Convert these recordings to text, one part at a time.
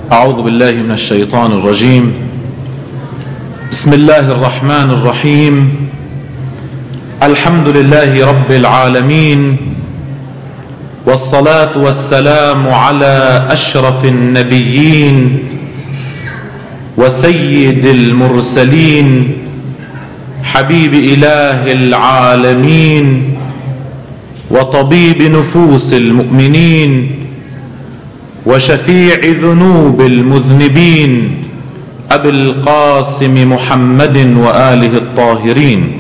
أعوذ بالله من الشيطان الرجيم. بسم الله الرحمن الرحيم. الحمد لله رب العالمين، والصلاة والسلام على أشرف النبيين وسيد المرسلين حبيب إله العالمين وطبيب نفوس المؤمنين وشفيع ذنوب المذنبين أبي القاسم محمد وآله الطاهرين.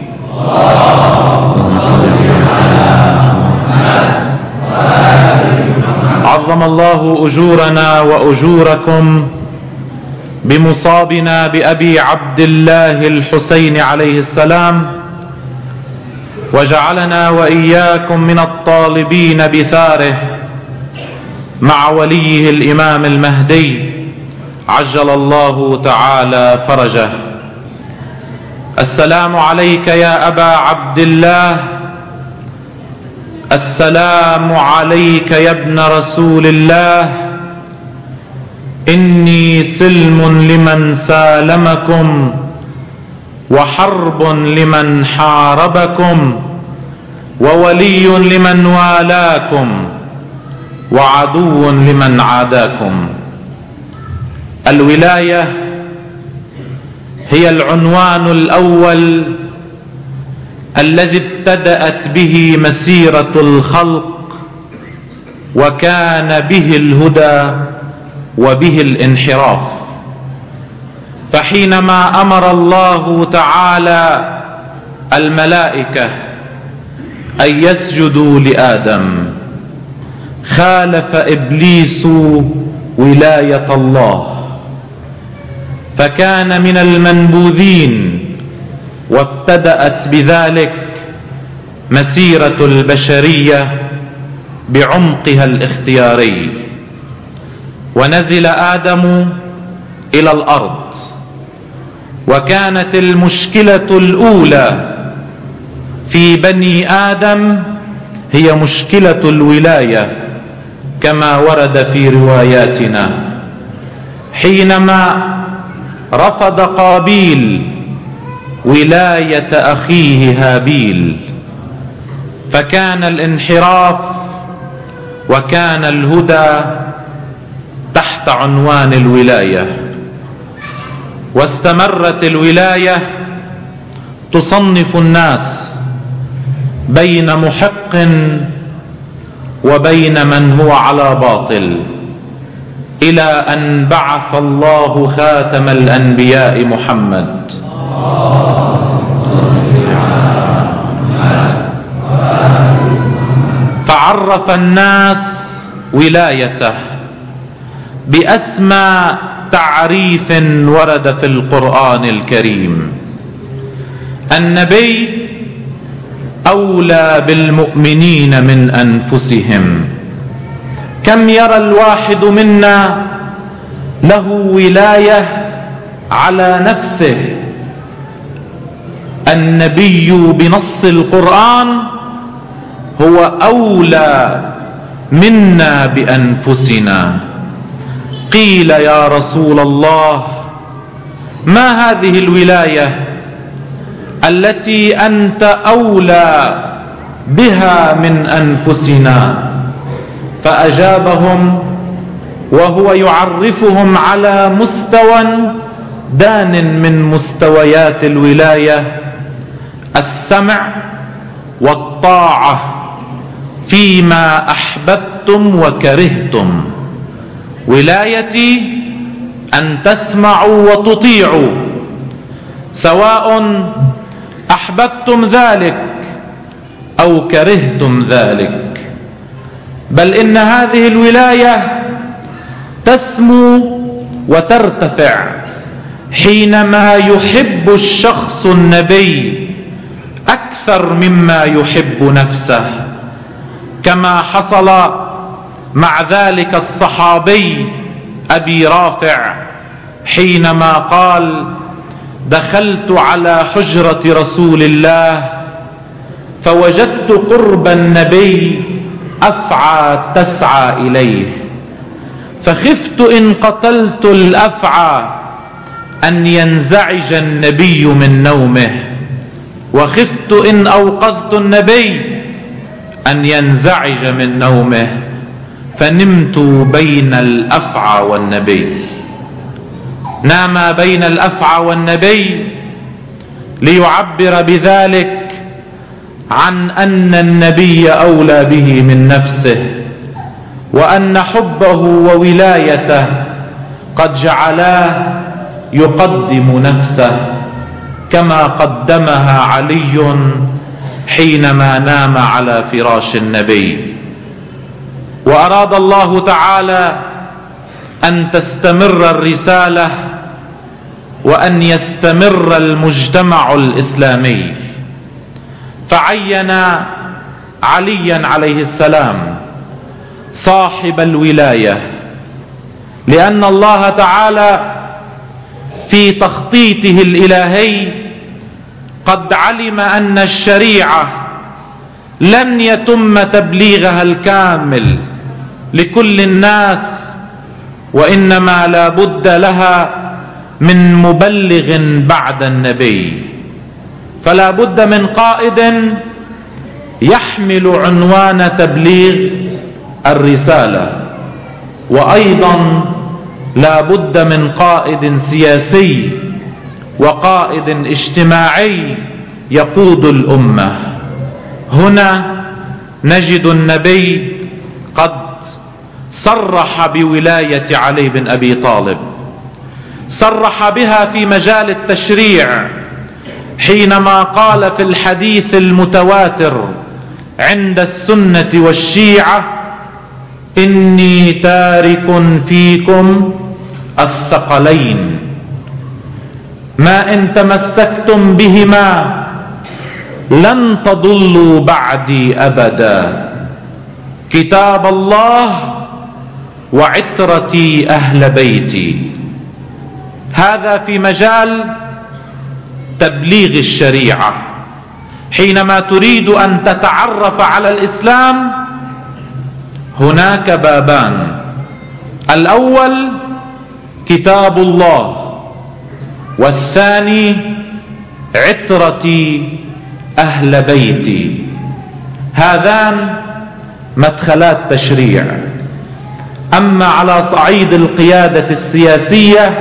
عظم الله أجورنا وأجوركم بمصابنا بأبي عبد الله الحسين عليه السلام، وجعلنا وإياكم من الطالبين بثاره مع وليه الإمام المهدي عجل الله تعالى فرجه. السلام عليك يا أبا عبد الله، السلام عليك يا ابن رسول الله. إني سلم لمن سالمكم، وحرب لمن حاربكم، وولي لمن والاكم، وعدو لمن عاداكم. الولاية هي العنوان الأول الذي ابتدأت به مسيرة الخلق، وكان به الهدى وبه الانحراف. فحينما أمر الله تعالى الملائكة أن يسجدوا لآدم، خالف إبليس ولاية الله، فكان من المنبوذين، وابتدأت بذلك مسيرة البشرية بعمقها الاختياري. ونزل آدم إلى الأرض، وكانت المشكلة الأولى في بني آدم هي مشكلة الولاية، كما ورد في رواياتنا. حينما رفض قابيل ولاية أخيه هابيل، فكان الانحراف وكان الهدى تحت عنوان الولاية. واستمرت الولاية تصنف الناس بين محق وبين من هو على باطل، إلى أن بعث الله خاتم الأنبياء محمد فعرف الناس ولايته بأسمى تعريف ورد في القرآن الكريم. النبي أولى بالمؤمنين من أنفسهم. كم يرى الواحد منا له ولاية على نفسه؟ النبي بنص القرآن هو أولى منا بأنفسنا. قيل يا رسول الله، ما هذه الولاية التي أنت أولى بها من أنفسنا؟ فأجابهم وهو يعرفهم على مستوى دان من مستويات الولاية: السمع والطاعة فيما أحببتم وكرهتم. ولايتي أن تسمعوا وتطيعوا، سواء أحببتم ذلك أو كرهتم ذلك. بل إن هذه الولاية تسمو وترتفع حينما يحب الشخص النبي أكثر مما يحب نفسه، كما حصل مع ذلك الصحابي أبي رافع حينما قال: دخلت على حجرة رسول الله فوجدت قرب النبي أفعى تسعى إليه، فخفت إن قتلت الأفعى أن ينزعج النبي من نومه، وخفت إن أوقظت النبي أن ينزعج من نومه، فنمت بين الأفعى والنبي. نام بين الأفعى والنبي ليعبر بذلك عن أن النبي أولى به من نفسه، وأن حبه وولايته قد جعلاه يقدم نفسه كما قدمها علي حينما نام على فراش النبي. وأراد الله تعالى أن تستمر الرسالة وأن يستمر المجتمع الإسلامي، فعين عليا عليه السلام صاحب الولاية، لأن الله تعالى في تخطيطه الإلهي قد علم أن الشريعة لن يتم تبليغها الكامل لكل الناس، وإنما لا بد لها من مبلغ بعد النبي. فلا بد من قائد يحمل عنوان تبليغ الرسالة، وأيضا لا بد من قائد سياسي وقائد اجتماعي يقود الأمة. هنا نجد النبي قد صرح بولاية علي بن أبي طالب، صرح بها في مجال التشريع حينما قال في الحديث المتواتر عند السنة والشيعة: إني تارك فيكم الثقلين ما إن تمسكتم بهما لن تضلوا بعدي أبدا، كتاب الله وعترتي أهل بيتي. هذا في مجال تبليغ الشريعة. حينما تريد أن تتعرف على الإسلام هناك بابان: الأول كتاب الله، والثاني عترتي أهل بيتي. هذان مدخلات تشريع. أما على صعيد القيادة السياسية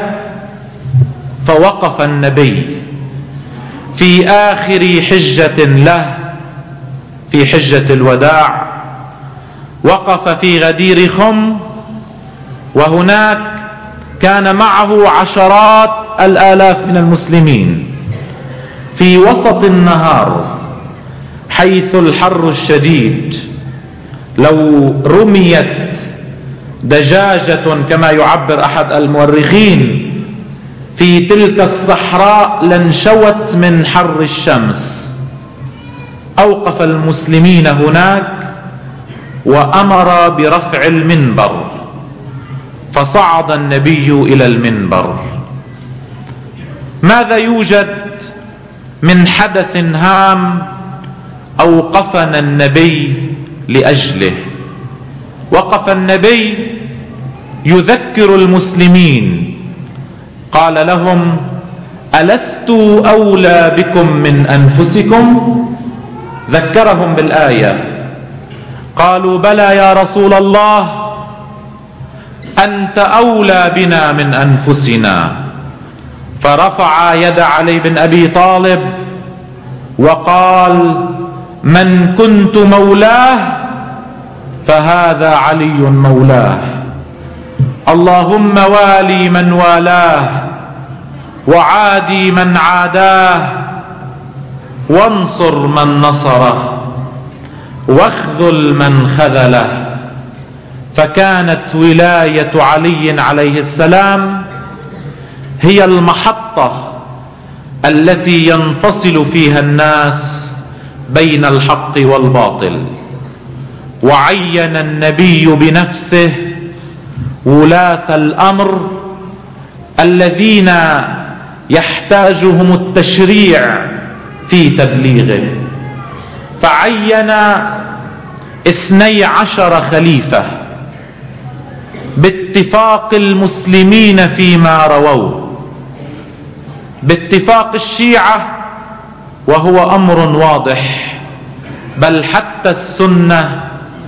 فوقف النبي في آخر حجة له في حجة الوداع، وقف في غدير خم، وهناك كان معه عشرات الآلاف من المسلمين في وسط النهار حيث الحر الشديد. لو رميت دجاجة كما يعبر أحد المؤرخين في تلك الصحراء لانشوت من حر الشمس. أوقف المسلمين هناك وأمر برفع المنبر، فصعد النبي إلى المنبر. ماذا يوجد من حدث هام أوقفنا النبي لأجله؟ وقف النبي يذكر المسلمين، قال لهم: ألست أولى بكم من أنفسكم؟ ذكرهم بالآية. قالوا: بلى يا رسول الله، أنت أولى بنا من أنفسنا. فرفع يد علي بن أبي طالب وقال: من كنت مولاه فهذا علي مولاه، اللهم والي من والاه وعادي من عاداه وانصر من نصره واخذل من خذله. فكانت ولاية علي عليه السلام هي المحطة التي ينفصل فيها الناس بين الحق والباطل. وعين النبي بنفسه ولاة الأمر الذين يحتاجهم التشريع في تبليغه، فعين 12 خليفة باتفاق المسلمين فيما رووه، باتفاق الشيعة وهو أمر واضح، بل حتى السنة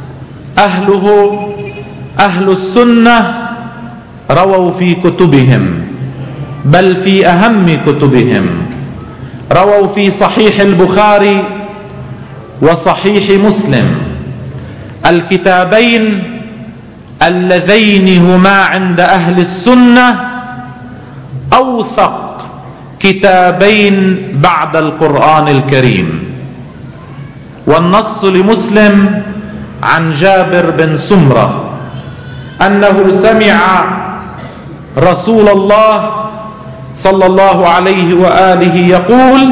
أهل السنة رووا في كتبهم، بل في أهم كتبهم، رووا في صحيح البخاري وصحيح مسلم، الكتابين اللذين هما عند أهل السنة أوثق كتابين بعد القرآن الكريم. والنص لمسلم عن جابر بن سمرة أنه سمع رسول الله صلى الله عليه وآله يقول: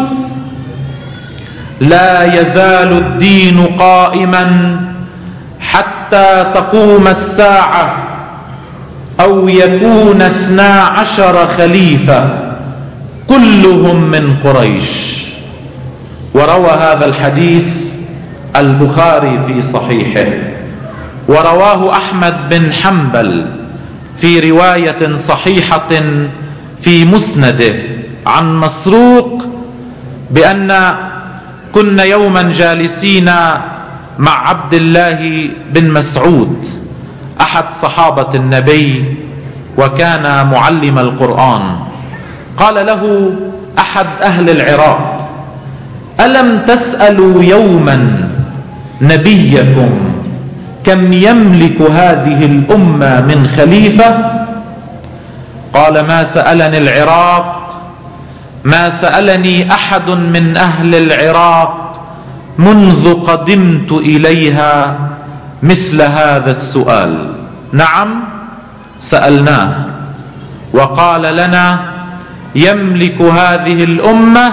لا يزال الدين قائما حتى تقوم الساعة أو يكون 12 خليفة كلهم من قريش. وروى هذا الحديث البخاري في صحيحه، ورواه أحمد بن حنبل في رواية صحيحة في مسنده عن مسروق بأن كنا يوما جالسين مع عبد الله بن مسعود أحد صحابة النبي وكان معلم القرآن. قال له أحد أهل العراق: ألم تسألوا يوما نبيكم كم يملك هذه الأمة من خليفة؟ قال: ما سألني العراق، ما سألني أحد من أهل العراق منذ قدمت إليها مثل هذا السؤال. نعم سألناه، وقال لنا: يملك هذه الأمة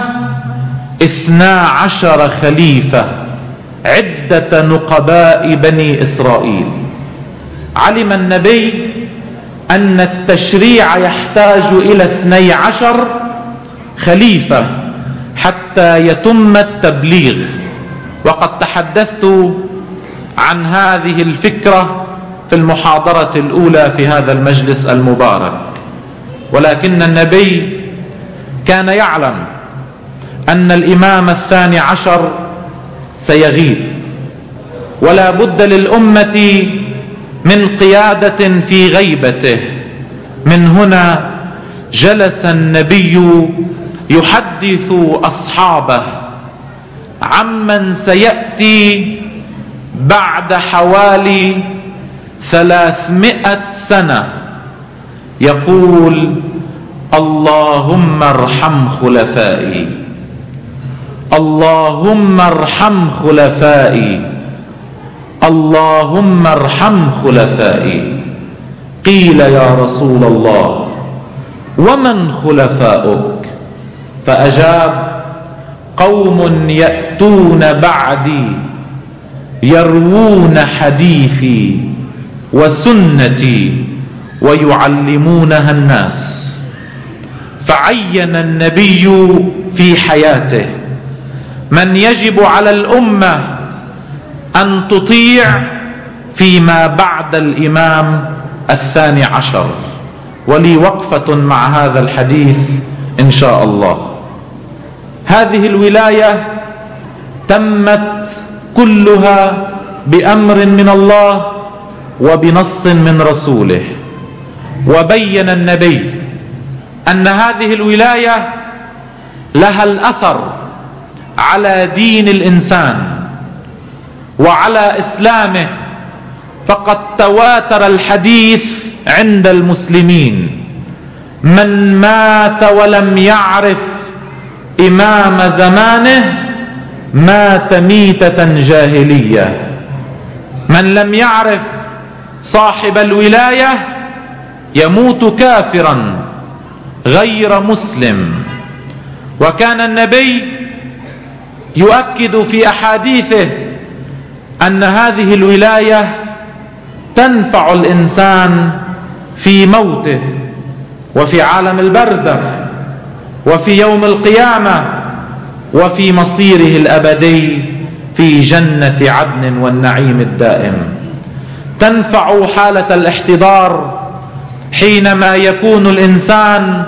12 خليفة عدة نقباء بني إسرائيل. علم النبي أن التشريع يحتاج إلى 12 خليفة حتى يتم التبليغ، وقد تحدثت عن هذه الفكرة في المحاضرة الأولى في هذا المجلس المبارك. ولكن النبي كان يعلم أن الإمام 12 سيغيب، ولا بد للأمة من قيادة في غيبته. من هنا جلس النبي يحدث أصحابه عمن سيأتي بعد حوالي 300 سنة، يقول: اللهم ارحم خلفائي، اللهم ارحم خلفائي، اللهم ارحم خلفائي. قيل: يا رسول الله ومن خلفاؤك؟ فأجاب: قوم يأتون بعدي يروون حديثي وسنتي ويعلمونها الناس. فعين النبي في حياته من يجب على الأمة أن تطيع فيما بعد الإمام 12. ولي وقفة مع هذا الحديث إن شاء الله. هذه الولاية تمت كلها بأمر من الله وبنص من رسوله. وبين النبي أن هذه الولاية لها الأثر على دين الإنسان وعلى إسلامه، فقد تواتر الحديث عند المسلمين: من مات ولم يعرف إمام زمانه مات ميتة جاهلية. من لم يعرف صاحب الولاية يموت كافرا غير مسلم. وكان النبي يؤكد في أحاديثه أن هذه الولاية تنفع الإنسان في موته وفي عالم البرزخ وفي يوم القيامة وفي مصيره الأبدي في جنة عدن والنعيم الدائم. تنفع حالة الاحتضار حينما يكون الإنسان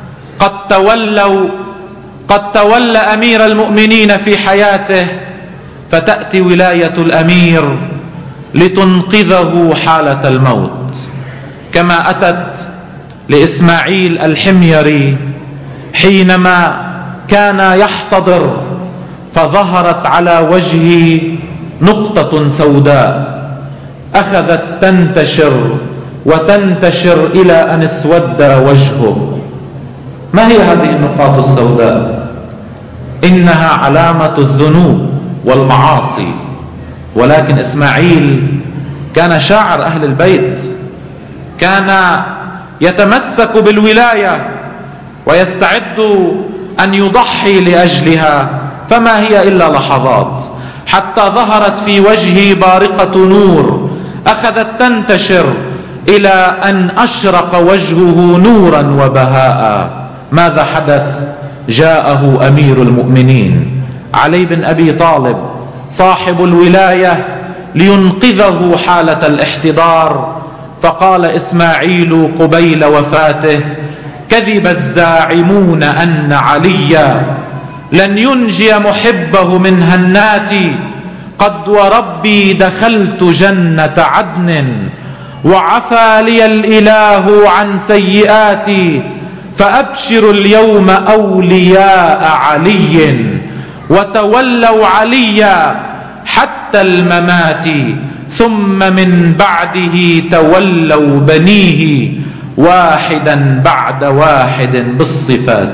قد تولى أمير المؤمنين في حياته، فتأتي ولاية الأمير لتنقذه حالة الموت، كما أتت لإسماعيل الحميري حينما كان يحتضر فظهرت على وجهه نقطة سوداء، أخذت تنتشر وتنتشر إلى أن اسود وجهه. ما هي هذه النقاط السوداء؟ إنها علامة الذنوب والمعاصي. ولكن إسماعيل كان شاعر أهل البيت، كان يتمسك بالولاية ويستعد أن يضحي لأجلها، فما هي إلا لحظات حتى ظهرت في وجهه بارقة نور، أخذت تنتشر إلى أن أشرق وجهه نورا وبهاء. ماذا حدث؟ جاءه أمير المؤمنين علي بن أبي طالب صاحب الولاية لينقذه حالة الاحتضار، فقال إسماعيل قبيل وفاته: كذب الزاعمون أن عليا لن ينجي محبه من هناتي، قد وربي دخلت جنة عدن وعفى لي الإله عن سيئاتي، فأبشروا اليوم أولياء علي وتولوا عليا حتى الممات، ثم من بعده تولوا بنيه واحدا بعد واحد بالصفات.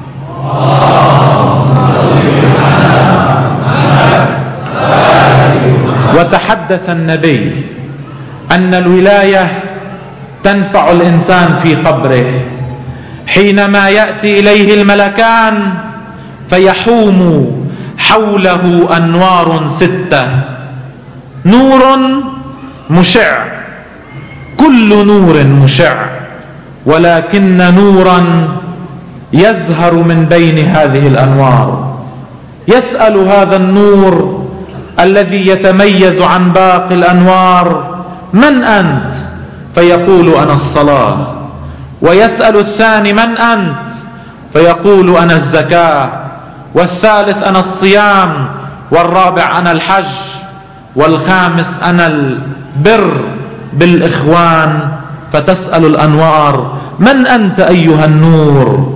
وتحدث النبي أن الولاية تنفع الإنسان في قبره حينما يأتي إليه الملكان فيحوم حوله أنوار 6، نور مشع، كل نور مشع، ولكن نورا يزهر من بين هذه الأنوار. يسأل هذا النور الذي يتميز عن باقي الأنوار: من أنت؟ فيقول: أنا الصلاة. ويسأل الثاني: من أنت؟ فيقول: أنا الزكاة. والثالث: أنا الصيام. والرابع: أنا الحج. والخامس: أنا البر بالإخوان. فتسأل الأنوار: من أنت أيها النور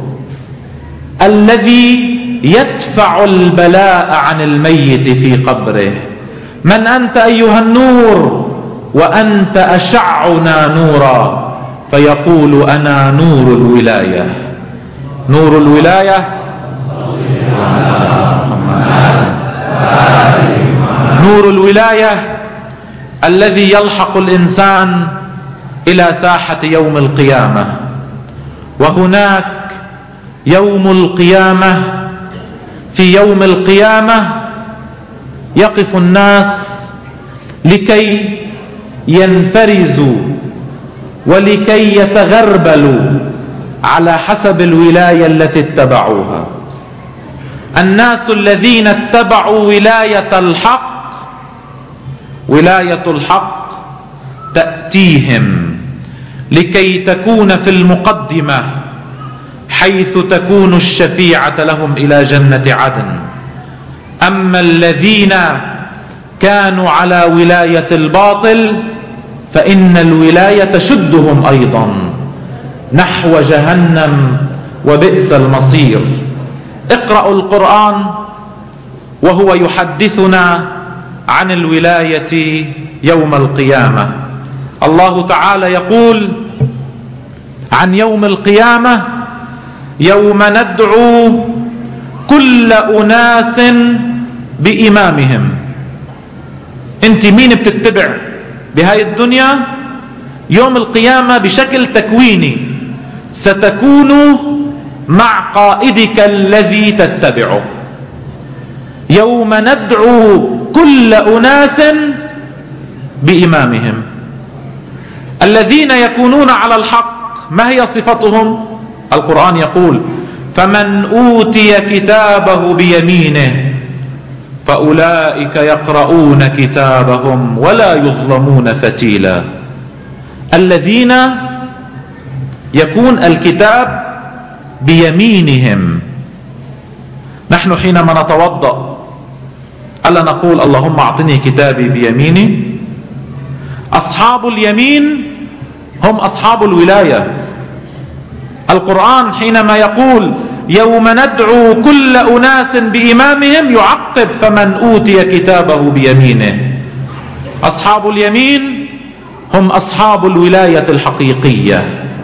الذي يدفع البلاء عن الميت في قبره؟ من أنت أيها النور وأنت أشعنا نورا؟ فيقول: أنا نور الولاية. نور الولاية، نور الولاية الذي يلحق الإنسان إلى ساحة يوم القيامة. وهناك يوم القيامة، في يوم القيامة يقف الناس لكي ينفرزوا ولكي يتغربلوا على حسب الولاية التي اتبعوها. الناس الذين اتبعوا ولاية الحق، ولاية الحق تأتيهم لكي تكون في المقدمة، حيث تكون الشفيعة لهم إلى جنة عدن. أما الذين كانوا على ولاية الباطل فإن الولاية تشدهم أيضا نحو جهنم، وبئس المصير. اقرأوا القرآن وهو يحدثنا عن الولاية يوم القيامة. الله تعالى يقول عن يوم القيامة: يوم ندعو كل أناس بإمامهم. انت مين بتتبع بهاي الدنيا؟ يوم القيامة بشكل تكويني ستكون مع قائدك الذي تتبعه. يوم ندعو كل أناس بإمامهم. الذين يكونون على الحق ما هي صفتهم؟ القرآن يقول: فمن أوتي كتابه بيمينه فأولئك يقرؤون كتابهم ولا يظلمون فتيلا. الذين يكون الكتاب بيمينهم. نحن حينما نتوضأ ألا نقول اللهم أعطني كتابي بيميني؟ أصحاب اليمين هم أصحاب الولاية. القرآن حينما يقول يوم ندعو كل أناس بإمامهم يعقب فمن أوتي كتابه بيمينه. أصحاب اليمين هم أصحاب الولاية الحقيقية.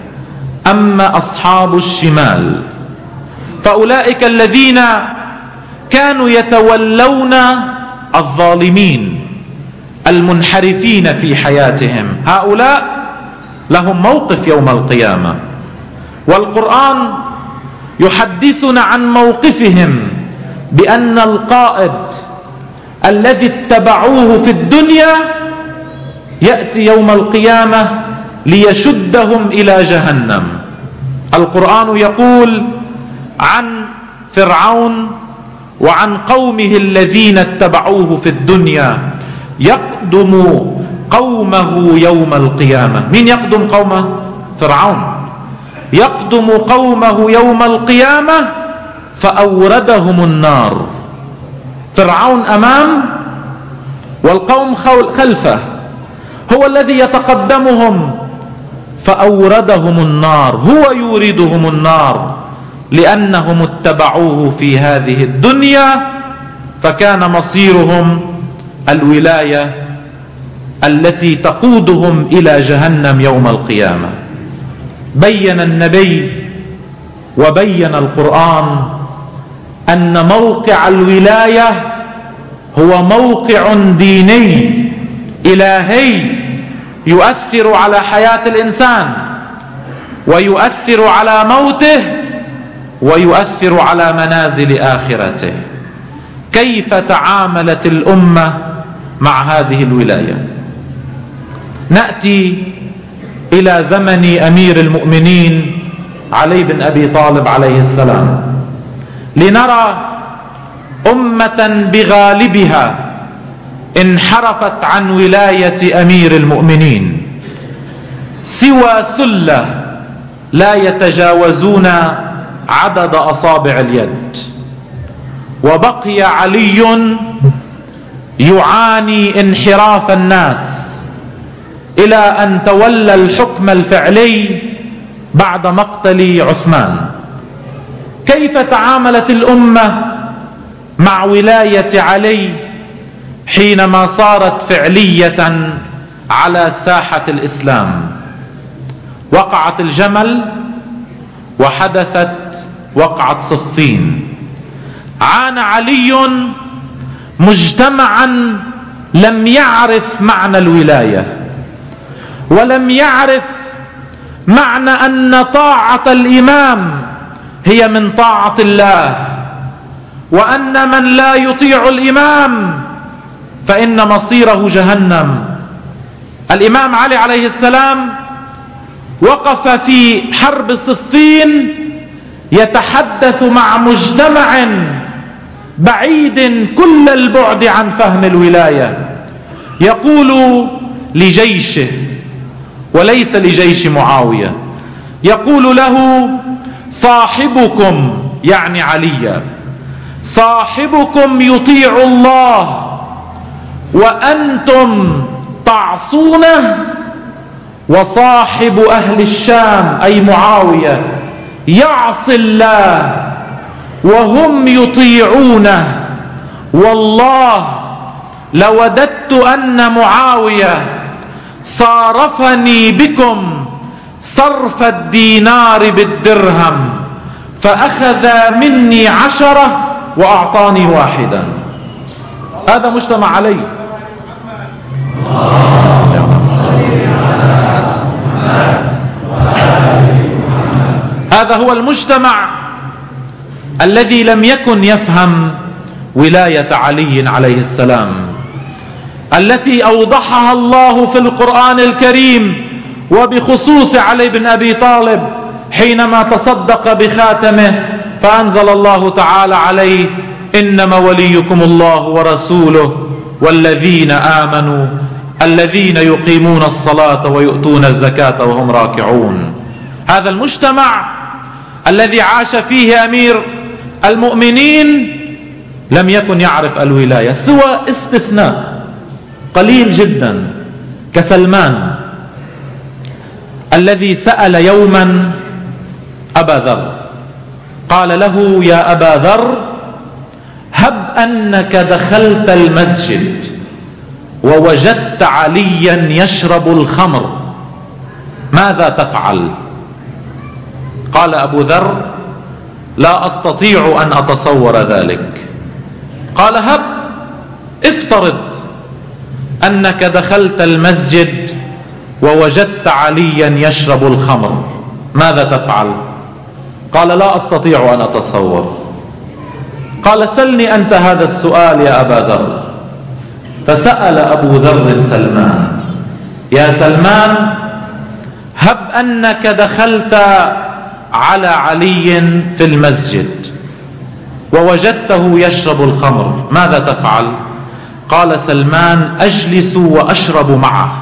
أما أصحاب الشمال فأولئك الذين كانوا يتولون الظالمين المنحرفين في حياتهم، هؤلاء لهم موقف يوم القيامة، والقرآن يحدثنا عن موقفهم بأن القائد الذي اتبعوه في الدنيا يأتي يوم القيامة ليشدهم إلى جهنم. القرآن يقول عن فرعون وعن قومه الذين اتبعوه في الدنيا يقدم قومه يوم القيامة. من يقدم قومه؟ فرعون. يقدم قومه يوم القيامة فأوردهم النار. فرعون أمام والقوم خلفه، هو الذي يتقدمهم فأوردهم النار، هو يوردهم النار لأنهم اتبعوه في هذه الدنيا، فكان مصيرهم الولاية التي تقودهم إلى جهنم يوم القيامة. بين النبي وبين القرآن أن موقع الولاية هو موقع ديني إلهي يؤثر على حياة الإنسان ويؤثر على موته ويؤثر على منازل آخرته. كيف تعاملت الأمة مع هذه الولاية؟ نأتي إلى زمن أمير المؤمنين علي بن أبي طالب عليه السلام لنرى أمة بغالبها انحرفت عن ولاية أمير المؤمنين، سوى ثلة لا يتجاوزون عدد أصابع اليد، وبقي علي يعاني انحراف الناس إلى أن تولى الحكم الفعلي بعد مقتل عثمان. كيف تعاملت الأمة مع ولاية علي حينما صارت فعلية على ساحة الإسلام؟ وقعت الجمل وحدثت وقعة صفين. عانى علي مجتمعا لم يعرف معنى الولاية، ولم يعرف معنى أن طاعة الإمام هي من طاعة الله، وأن من لا يطيع الإمام فإن مصيره جهنم. الإمام علي عليه السلام وقف في حرب صفين يتحدث مع مجتمع بعيد كل البعد عن فهم الولاية، يقول لجيشه وليس لجيش معاوية، يقول له صاحبكم يعني علي، صاحبكم يطيع الله وأنتم تعصونه، وصاحب أهل الشام أي معاوية يعصي الله وهم يطيعونه. والله لوددت أن معاوية صارفني بكم صرف الدينار بالدرهم، فأخذ مني 10 وأعطاني 1. هذا مجتمع علي. هذا هو المجتمع الذي لم يكن يفهم ولاية علي عليه السلام، التي أوضحها الله في القرآن الكريم، وبخصوص علي بن أبي طالب حينما تصدق بخاتمه فأنزل الله تعالى عليه إنما وليكم الله ورسوله والذين آمنوا الذين يقيمون الصلاة ويؤتون الزكاة وهم راكعون. هذا المجتمع الذي عاش فيه أمير المؤمنين لم يكن يعرف الولاية، سوى استثناء قليل جدا كسلمان الذي سأل يوما أبا ذر، قال له: يا أبا ذر، هب أنك دخلت المسجد ووجدت عليا يشرب الخمر، ماذا تفعل؟ قال أبو ذر: لا أستطيع أن أتصور ذلك. قال: هب، افترض أنك دخلت المسجد ووجدت عليا يشرب الخمر، ماذا تفعل؟ قال: لا أستطيع أن أتصور. قال: سلني أنت هذا السؤال يا أبا ذر. فسأل أبو ذر سلمان: يا سلمان، هب أنك دخلت على علي في المسجد ووجدته يشرب الخمر، ماذا تفعل؟ قال سلمان: أجلس وأشرب معه.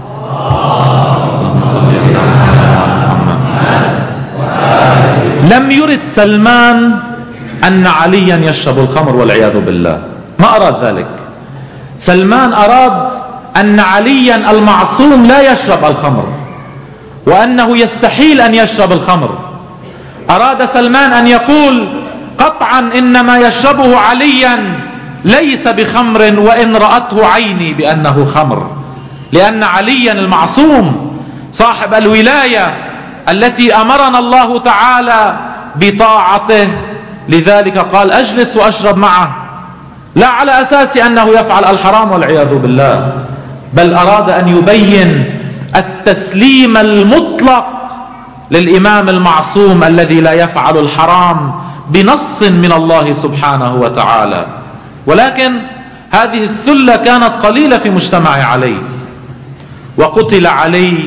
لم يرد سلمان أن عليا يشرب الخمر والعياذ بالله، ما أراد ذلك. سلمان أراد أن عليا المعصوم لا يشرب الخمر، وأنه يستحيل أن يشرب الخمر. أراد سلمان أن يقول قطعا إنما يشربه عليا ليس بخمر، وإن رأته عيني بأنه خمر، لأن عليا المعصوم صاحب الولاية التي أمرنا الله تعالى بطاعته، لذلك قال: أجلس وأشرب معه، لا على أساس أنه يفعل الحرام والعياذ بالله، بل أراد أن يبين التسليم المطلق للإمام المعصوم الذي لا يفعل الحرام بنص من الله سبحانه وتعالى. ولكن هذه الثلة كانت قليلة في مجتمع علي، وقتل علي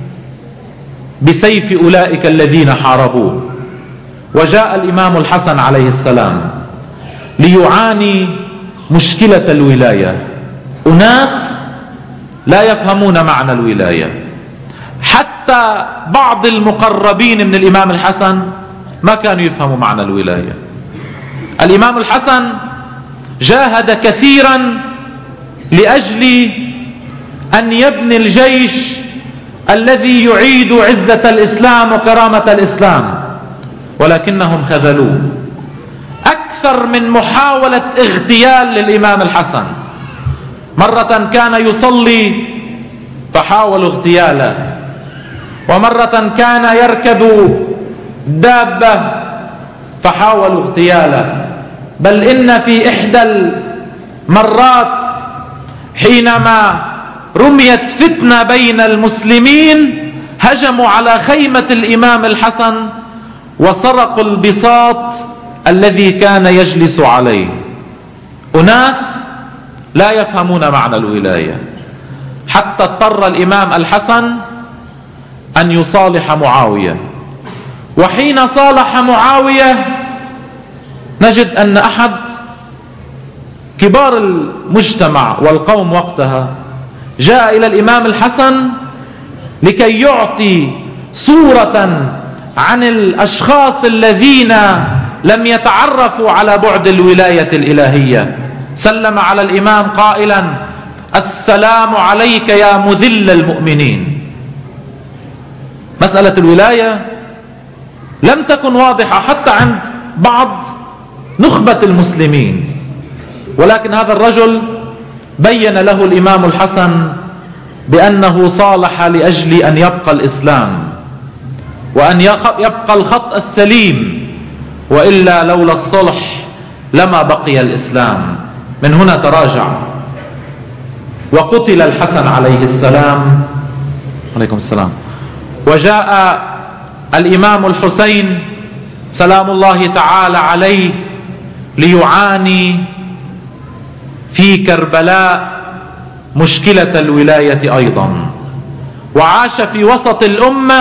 بسيف أولئك الذين حاربوه. وجاء الإمام الحسن عليه السلام ليعاني مشكلة الولاية. أناس لا يفهمون معنى الولاية، حتى بعض المقربين من الإمام الحسن ما كانوا يفهموا معنى الولاية. الإمام الحسن جاهد كثيرا لأجل أن يبني الجيش الذي يعيد عزة الإسلام وكرامة الإسلام، ولكنهم خذلوه. أكثر من محاولة اغتيال للإمام الحسن، مرة كان يصلي فحاولوا اغتياله، ومرة كان يركب دابة فحاولوا اغتياله، بل إن في إحدى المرات حينما رميت فتنة بين المسلمين هجموا على خيمة الإمام الحسن وسرقوا البساط الذي كان يجلس عليه. أناس لا يفهمون معنى الولاية، حتى اضطر الإمام الحسن أن يصالح معاوية. وحين صالح معاوية نجد أن أحد كبار المجتمع والقوم وقتها جاء إلى الإمام الحسن لكي يعطي صورة عن الأشخاص الذين لم يتعرفوا على بعد الولاية الإلهية. سلم على الإمام قائلا: السلام عليك يا مذل المؤمنين. مسألة الولاية لم تكن واضحة حتى عند بعض نخبة المسلمين، ولكن هذا الرجل بين له الإمام الحسن بأنه صالح لأجل أن يبقى الإسلام وأن يبقى الخط السليم، وإلا لولا الصلح لما بقي الإسلام. من هنا تراجع وقتل الحسن عليه السلام. عليكم السلام. وجاء الإمام الحسين سلام الله تعالى عليه ليعاني في كربلاء مشكلة الولاية أيضا، وعاش في وسط الأمة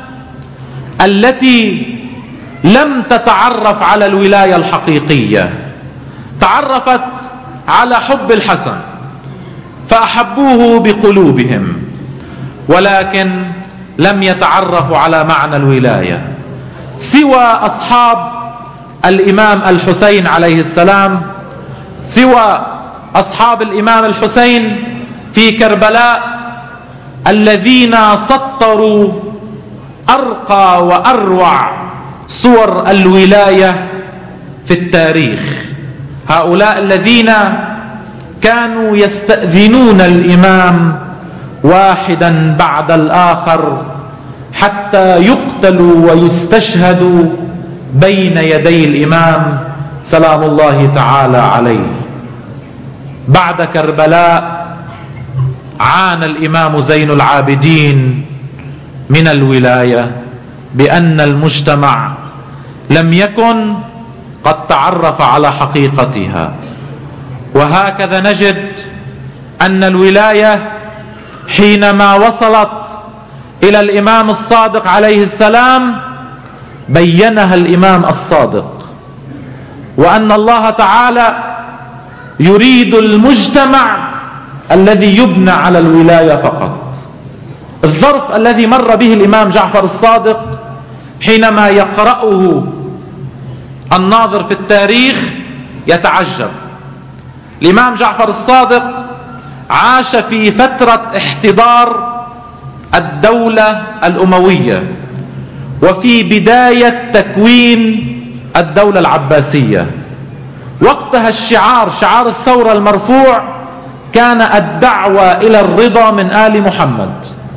التي لم تتعرف على الولاية الحقيقية. تعرفت على حب الحسن فأحبوه بقلوبهم، ولكن لم يتعرفوا على معنى الولاية سوى أصحاب الإمام الحسين عليه السلام، سوى أصحاب الإمام الحسين في كربلاء الذين سطروا أرقى وأروع صور الولاية في التاريخ. هؤلاء الذين كانوا يستأذنون الإمام واحدا بعد الآخر حتى يقتلوا ويستشهدوا بين يدي الإمام سلام الله تعالى عليه. بعد كربلاء عانى الإمام زين العابدين من الولاية بأن المجتمع لم يكن قد تعرف على حقيقتها. وهكذا نجد أن الولاية حينما وصلت إلى الإمام الصادق عليه السلام بينها الإمام الصادق، وأن الله تعالى يريد المجتمع الذي يبنى على الولاية فقط. الظرف الذي مر به الإمام جعفر الصادق حينما يقرأه الناظر في التاريخ يتعجب. الإمام جعفر الصادق عاش في فترة احتضار الدولة الأموية وفي بداية تكوين الدولة العباسية. وقتها شعار الثورة المرفوع كان الدعوة إلى الرضا من آل محمد.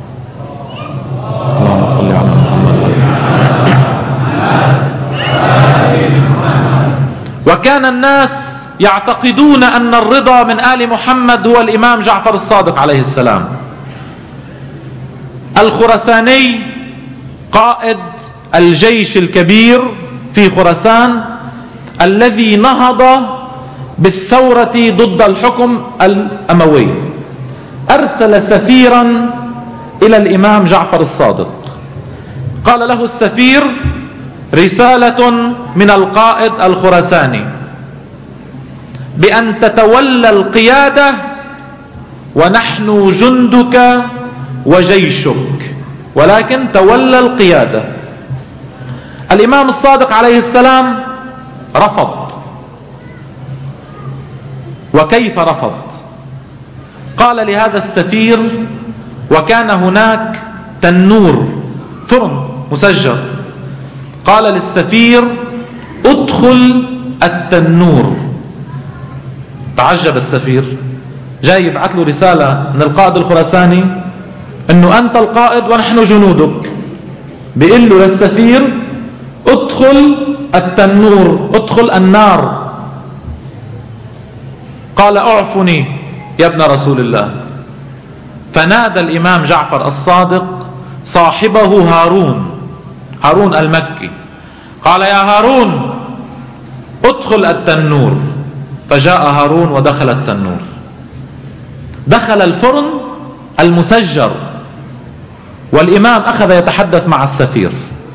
اللهم صل على محمد. وكان الناس يعتقدون أن الرضا من آل محمد هو الإمام جعفر الصادق عليه السلام، الخرساني قائد الجيش الكبير في خراسان الذي نهض بالثورة ضد الحكم الأموي. أرسل سفيرا إلى الإمام جعفر الصادق، قال له السفير: رسالة من القائد الخراساني بأن تتولى القيادة ونحن جندك وجيشك، ولكن تولى القيادة. الإمام الصادق عليه السلام رفض. وكيف رفض؟ قال لهذا السفير، وكان هناك تنور فرن مسجر، قال للسفير: ادخل التنور. تعجب السفير، جاي يبعث له رسالة من القائد الخراساني انه انت القائد ونحن جنودك، بيقول له للسفير: ادخل التنور، ادخل النار. قال: اعفني يا ابن رسول الله. فنادى الإمام جعفر الصادق صاحبه هارون المكي، قال: يا هارون ادخل التنور. فجاء هارون ودخل التنور، دخل الفرن المسجر، والإمام أخذ يتحدث مع السفير.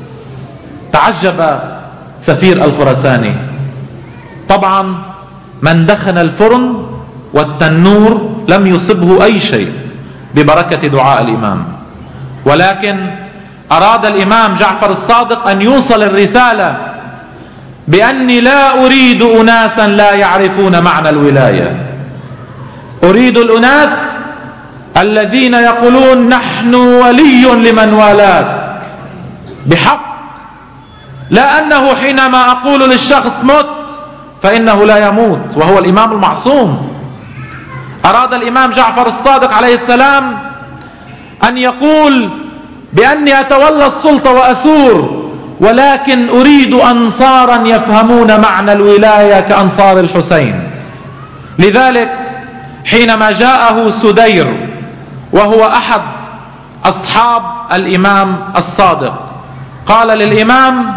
تعجب سفير الخراساني. طبعا من دخن الفرن والتنور لم يصبه أي شيء ببركة دعاء الإمام، ولكن أراد الإمام جعفر الصادق أن يوصل الرسالة بأني لا أريد أناسا لا يعرفون معنى الولاية، أريد الأناس الذين يقولون نحن ولي لمن والاك بحق، لا أنه حينما أقول للشخص مت فإنه لا يموت وهو الإمام المعصوم. أراد الإمام جعفر الصادق عليه السلام أن يقول بأني أتولى السلطة وأثور، ولكن أريد أنصارا يفهمون معنى الولاية كأنصار الحسين. لذلك حينما جاءه سدير وهو أحد أصحاب الإمام الصادق قال للإمام: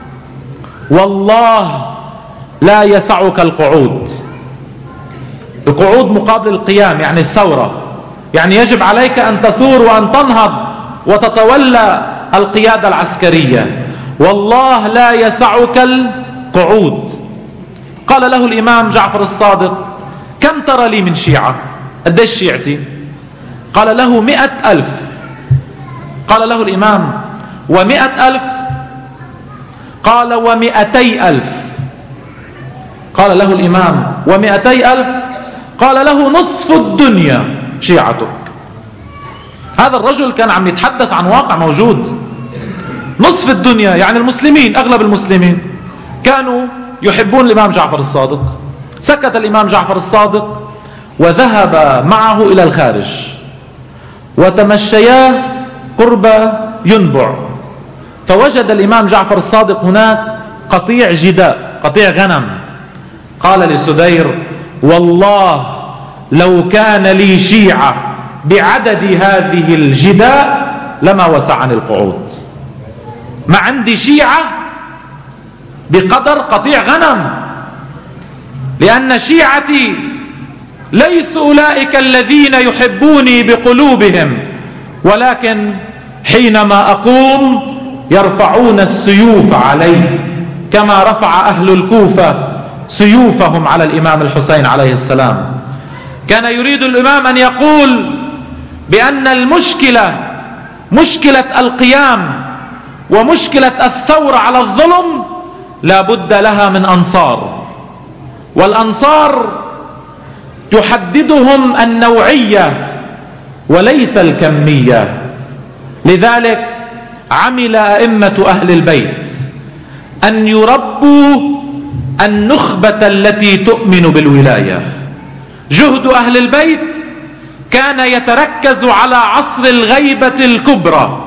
والله لا يسعك القعود. القعود مقابل القيام، يعني الثورة، يعني يجب عليك أن تثور وأن تنهض وتتولى القيادة العسكرية. والله لا يسعك القعود. قال له الإمام جعفر الصادق: كم ترى لي من شيعة؟ قديش شيعتي؟ قال له: 100,000. قال له الإمام: 100,000؟ قال: 200,000. قال له الإمام: 200,000؟ قال له: نصف الدنيا شيعتك. هذا الرجل كان عم يتحدث عن واقع موجود. نصف الدنيا يعني المسلمين، أغلب المسلمين كانوا يحبون الإمام جعفر الصادق. سكت الإمام جعفر الصادق وذهب معه إلى الخارج، وتمشيا قرب ينبع، فوجد الإمام جعفر الصادق هناك قطيع جداء، قطيع غنم. قال لسدير: والله لو كان لي شيعة بعدد هذه الجداء لما وسعني القعود. ما عندي شيعة بقدر قطيع غنم، لأن شيعتي ليسوا أولئك الذين يحبوني بقلوبهم، ولكن حينما أقوم يرفعون السيوف علي، كما رفع أهل الكوفة سيوفهم على الإمام الحسين عليه السلام. كان يريد الإمام أن يقول بأن المشكلة، مشكلة القيام ومشكلة الثورة على الظلم، لا بد لها من أنصار، والأنصار تحددهم النوعية وليس الكمية. لذلك عمل أئمة أهل البيت أن يربوا النخبة التي تؤمن بالولاية. جهد أهل البيت كان يتركز على عصر الغيبة الكبرى،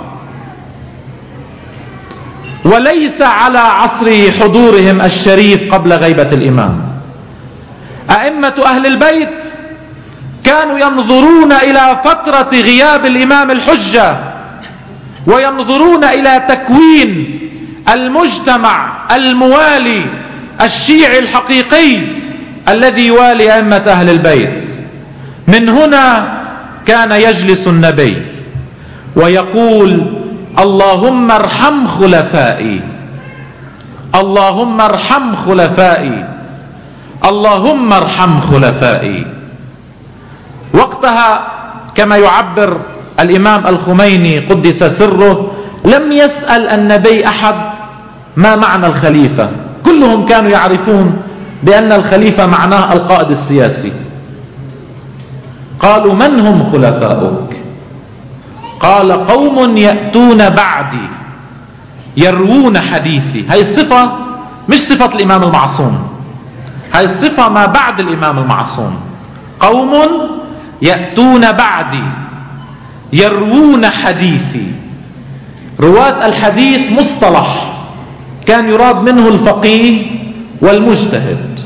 وليس على عصر حضورهم الشريف قبل غيبة الإمام. أئمة أهل البيت كانوا ينظرون إلى فترة غياب الإمام الحجة، وينظرون إلى تكوين المجتمع الموالي الشيعي الحقيقي الذي يوالي أئمة أهل البيت. من هنا كان يجلس النبي ويقول: اللهم ارحم خلفائي، اللهم ارحم خلفائي، اللهم ارحم خلفائي. وقتها كما يعبر الإمام الخميني قدس سره: لم يسأل النبي أحد ما معنى الخليفة، كلهم كانوا يعرفون بأن الخليفة معناه القائد السياسي. قالوا: من هم خلفاؤك؟ قال: قوم يأتون بعدي يروون حديثي. هاي الصفة مش صفة الإمام المعصوم، هاي الصفة ما بعد الإمام المعصوم. قوم يأتون بعدي يروون حديثي. رواة الحديث مصطلح كان يراد منه الفقيه والمجتهد.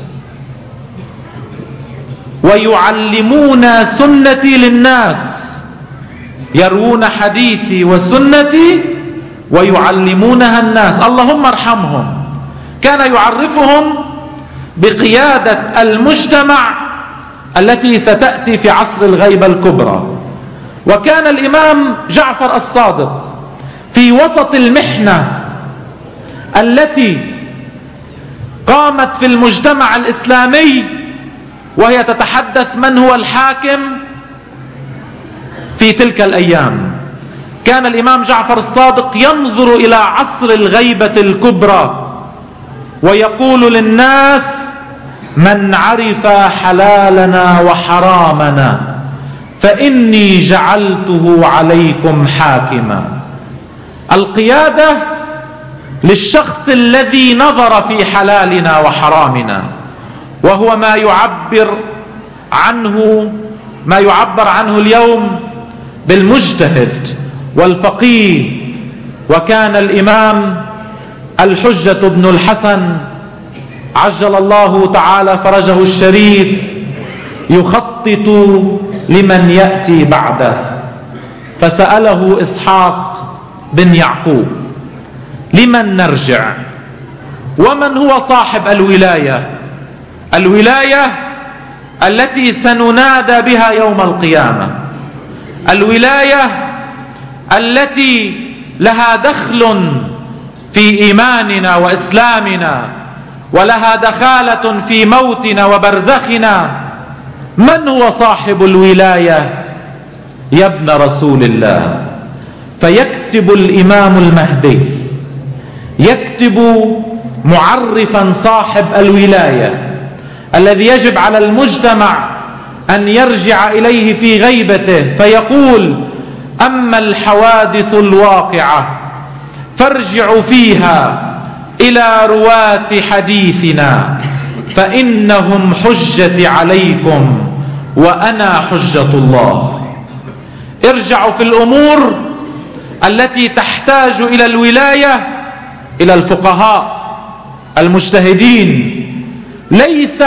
ويعلمون سنتي للناس، يروون حديثي وسنتي ويعلمونها الناس، اللهم ارحمهم. كان يعرفهم بقيادة المجتمع التي ستأتي في عصر الغيبة الكبرى. وكان الإمام جعفر الصادق في وسط المحنة التي قامت في المجتمع الإسلامي، وهي تتحدث من هو الحاكم في تلك الأيام. كان الإمام جعفر الصادق ينظر إلى عصر الغيبة الكبرى ويقول للناس: من عرف حلالنا وحرامنا فإني جعلته عليكم حاكما. القيادة للشخص الذي نظر في حلالنا وحرامنا، وهو ما يعبر عنه اليوم بالمجتهد والفقيه. وكان الإمام الحجة بن الحسن عجل الله تعالى فرجه الشريف يخطط لمن يأتي بعده، فسأله إسحاق بن يعقوب: لمن نرجع؟ ومن هو صاحب الولاية؟ الولاية التي سننادى بها يوم القيامة، الولاية التي لها دخل في إيماننا وإسلامنا، ولها دخالة في موتنا وبرزخنا. من هو صاحب الولاية يا ابن رسول الله؟ فيكتب الإمام المهدي، يكتب معرفا صاحب الولاية الذي يجب على المجتمع أن يرجع إليه في غيبته، فيقول: أما الحوادث الواقعة فارجعوا فيها إلى رواة حديثنا فإنهم حجتي عليكم وأنا حجة الله. ارجعوا في الأمور التي تحتاج إلى الولاية إلى الفقهاء المجتهدين. ليس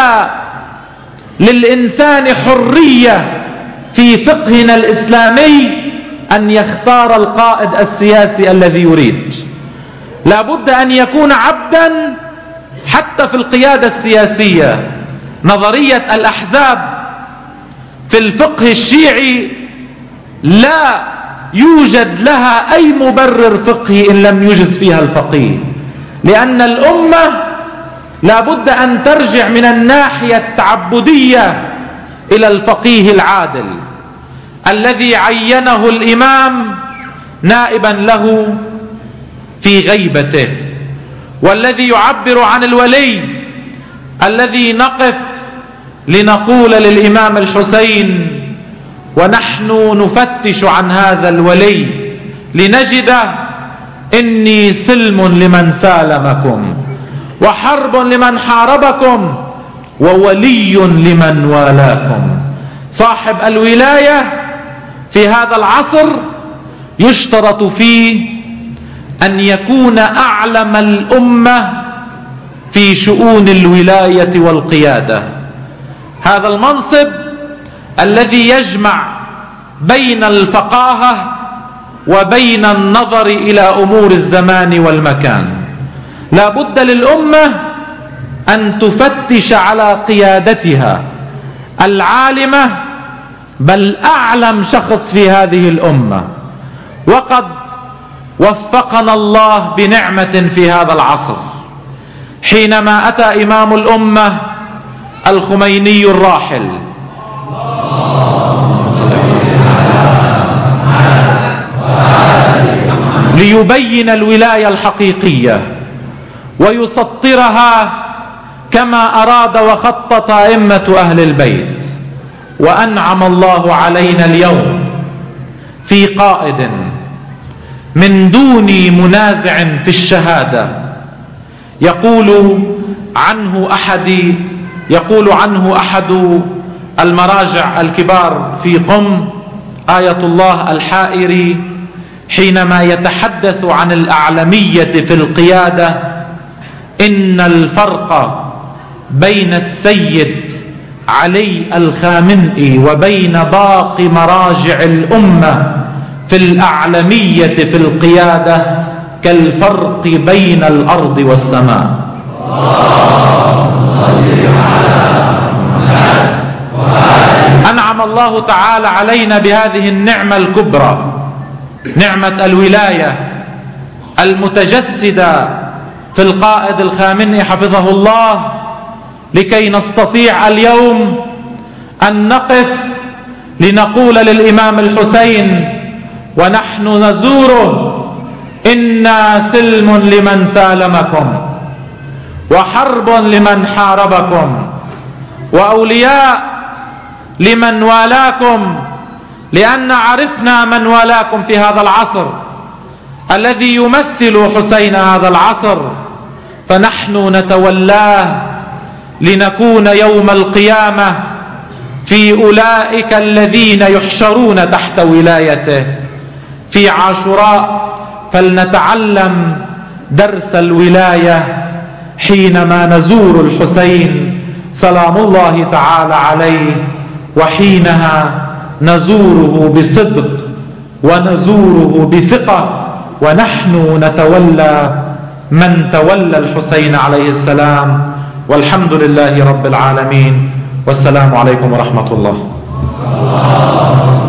للإنسان حرية في فقهنا الإسلامي أن يختار القائد السياسي الذي يريد، لا بد أن يكون عبدا حتى في القيادة السياسية. نظرية الأحزاب في الفقه الشيعي لا يوجد لها أي مبرر فقهي إن لم يجز فيها الفقيه، لأن الأمة لا بد أن ترجع من الناحية التعبدية إلى الفقيه العادل الذي عينه الإمام نائبا له في غيبته، والذي يعبر عن الولي الذي نقف لنقول للإمام الحسين ونحن نفتش عن هذا الولي لنجده: إني سلم لمن سالمكم وحرب لمن حاربكم وولي لمن والاكم. صاحب الولاية في هذا العصر يشترط فيه أن يكون أعلم الأمة في شؤون الولاية والقيادة. هذا المنصب الذي يجمع بين الفقاهة وبين النظر إلى أمور الزمان والمكان. لا بد للأمة أن تفتش على قيادتها العالمة، بل أعلم شخص في هذه الأمة. وقد وفقنا الله بنعمة في هذا العصر حينما أتى إمام الأمة الخميني الراحل ليبين الولاية الحقيقية ويسطرها كما أراد وخطط أئمة أهل البيت. وأنعم الله علينا اليوم في قائد من دون منازع في الشهادة يقول عنه أحد المراجع الكبار في قم آية الله الحائري حينما يتحدث عن الأعلمية في القيادة: إن الفرق بين السيد علي الخامنئي وبين باقي مراجع الأمة في الأعلمية في القيادة كالفرق بين الأرض والسماء. أنعم الله تعالى علينا بهذه النعمة الكبرى، نعمة الولاية المتجسدة في القائد الخامنئي حفظه الله، لكي نستطيع اليوم أن نقف لنقول للإمام الحسين ونحن نزوره: إنا سلم لمن سالمكم وحرب لمن حاربكم وأولياء لمن والاكم، لأن عرفنا من والاكم في هذا العصر الذي يمثل حسين هذا العصر، فنحن نتولاه لنكون يوم القيامة في أولئك الذين يحشرون تحت ولايته. في عاشوراء فلنتعلم درس الولاية حينما نزور الحسين سلام الله تعالى عليه، وحينها نزوره بصدق ونزوره بثقة، ونحن نتولى من تولى الحسين عليه السلام. والحمد لله رب العالمين، والسلام عليكم ورحمة الله.